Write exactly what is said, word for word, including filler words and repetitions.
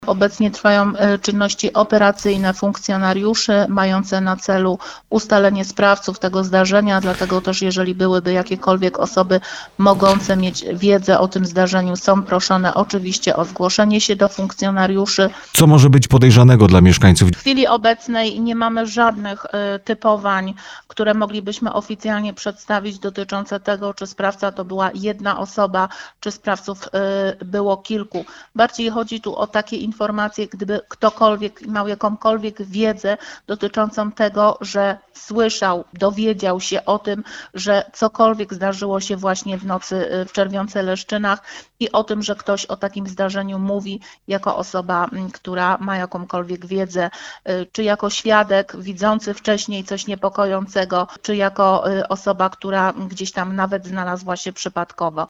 Obecnie trwają czynności operacyjne funkcjonariuszy mające na celu ustalenie sprawców tego zdarzenia, dlatego też jeżeli byłyby jakiekolwiek osoby mogące mieć wiedzę o tym zdarzeniu, są proszone oczywiście o zgłoszenie się do funkcjonariuszy. Co może być podejrzanego dla mieszkańców? W chwili obecnej nie mamy żadnych typowań, które moglibyśmy oficjalnie przedstawić dotyczące tego, czy sprawca to była jedna osoba, czy sprawców było kilku. Bardziej chodzi tu o takie informacje, gdyby ktokolwiek miał jakąkolwiek wiedzę dotyczącą tego, że słyszał, dowiedział się o tym, że cokolwiek zdarzyło się właśnie w nocy w Czerwionce-Leszczynach i o tym, że ktoś o takim zdarzeniu mówi jako osoba, która ma jakąkolwiek wiedzę, czy jako świadek widzący wcześniej coś niepokojącego, czy jako osoba, która gdzieś tam nawet znalazła się przypadkowo.